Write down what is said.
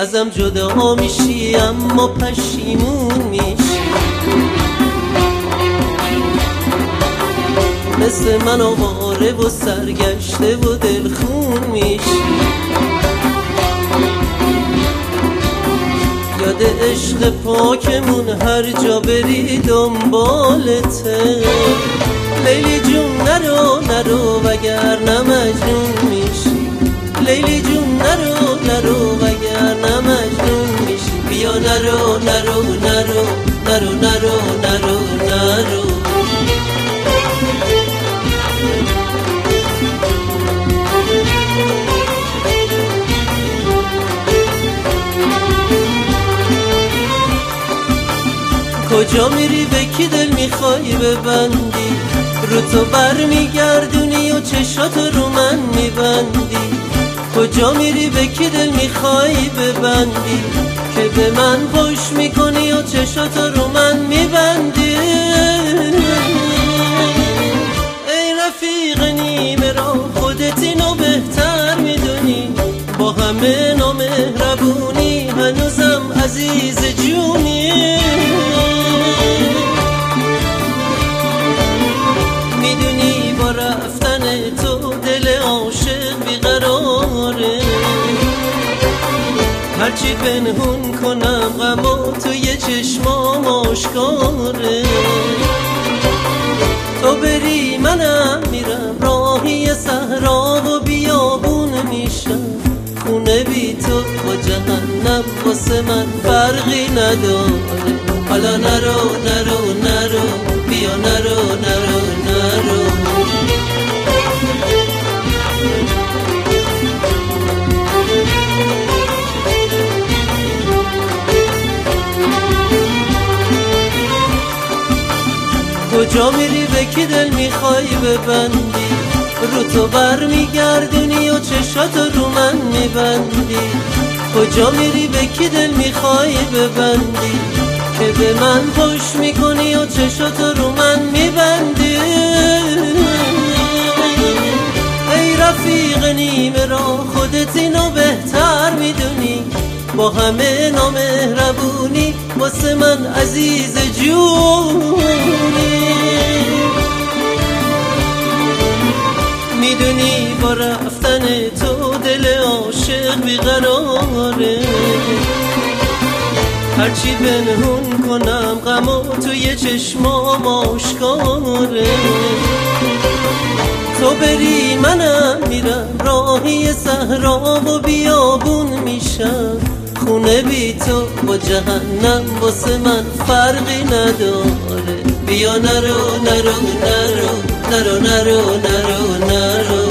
ازم جدا میشی اما پشیمون میشی. مثل من آواره و سرگشته و دلخون میشی. یاد عشق پاکمون هر جا بری دنبالته. لیلی جون نرو نرو وگرنه مجنون میشی. لیلی جون نرو نرو وگرنه مجنون میشی. بیا نرو نرو نرو نرو نرو نرو نرو. کجا میری به کی دل میخوای ببندی؟ رو تو بر میگردونی و چشاتو رو من میبندی. کجا میری به کی دل میخوای ببندی؟ که به من پشت میکنی و چشاتو رو من میبندی. ای رفیق نیمه را خودت اینو بهتر میدونی. با همه نامهربونی هنوزم عزیز جونی. میدونی با رفتن تو دل عاشق بیقراره. هرچی پنهون کنم غمو توی چشمام آشکاره. تو بری منم میرم راهی صحرا و بیابون میشم. خونه بی تو و جهنم واسه من فرقی نداره. حالا نرو نرو نرو بیا نرو نرو نرو. کجا میری به کی دل میخوای ببندی؟ رو تو بر میگردونی و چشاتو رو من میبندی. کجا میری به کی دل میخوای ببندی؟ که به من پشت میکنی و چشاتو رو من میبندی. ای رفیق نیمه را خودت اینو بهتر میدونی. با همه نامهربونی واسه من عزیز جونی. میدونی با رفتن تو دل عاشق بیقراره. هرچی پنهون کنم غمو توی چشمام آشکاره. تو بری منم میرم راهی صحرا و بیابون میشم. خونه بی تو و جهنم واسه من فرقی نداره. بیا نرو نرو نرو نرو نرو نرو نرو.